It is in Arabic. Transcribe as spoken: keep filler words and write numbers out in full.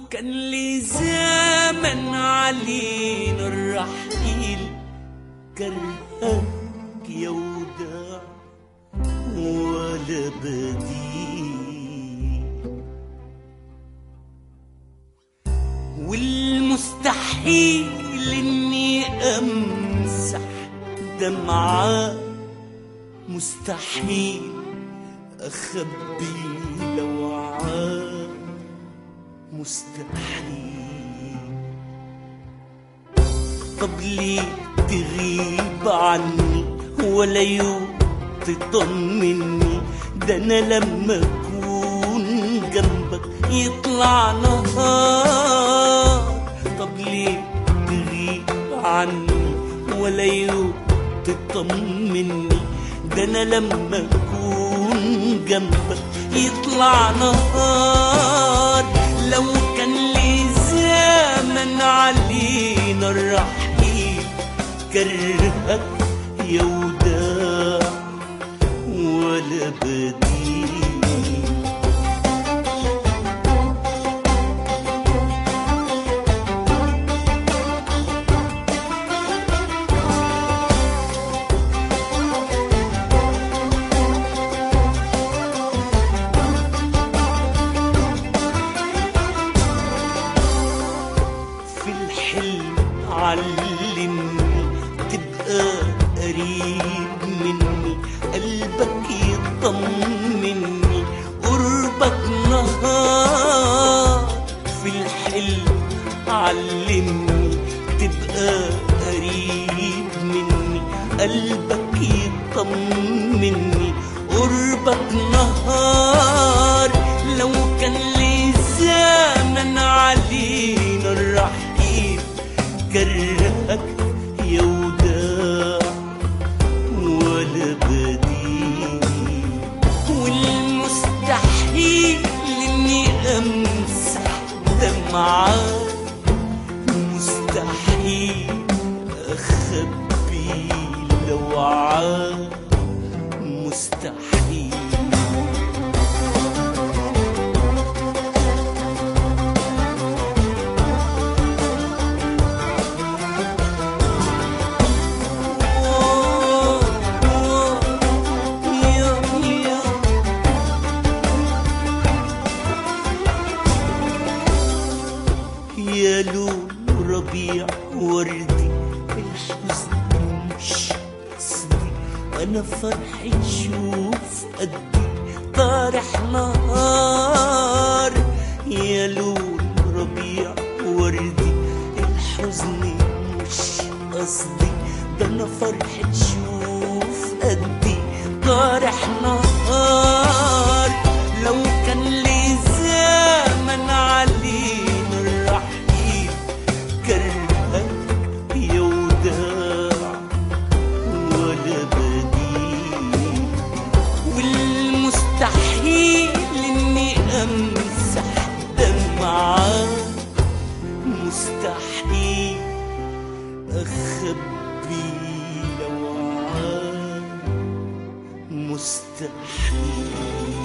كان لي زمن علينا الرحيل كرهك يا وداع ولا بديل، والمستحيل اني امسح دمعة، مستحيل اخبي لوعة، مستحيل. طب ليه تغيب عني ولا يوم تطمني؟ ده انا لما اكون جنبك يطلع نهار. طب ليه تغيب عني ولا يوم تطمني؟ ده انا لما اكون جنبك يطلع نهار. لو كان لي زمن علينا الرحيل كرهك يا وداع ولا بديل. في الحلم علمني تبقى قريب مني، قلبك يطمني قربك نهار. في الحلم علمني تبقى قريب مني، قلبك يطمني قربك نهار. لو كان لي زمن علينا الرحيل كرهك يا وداع ولا بديل، والمستحيل اني امسح دمعة، مستحيل اخبي لوعة، مستحيل. يا لون ربيع وردي الحزن مش قصدي، انا فرحي شوف قدي طارح نهار. يا لون ربيع وردي الحزن مش قصدي، ده انا فرحي شوف قدي طارح نهار. لو كان لي زمن علينا الرحيل كرهك يا وداع ولا بديل، والمستحيل اني امسح دمعة، مستحيل اخبي لوعة، مستحيل.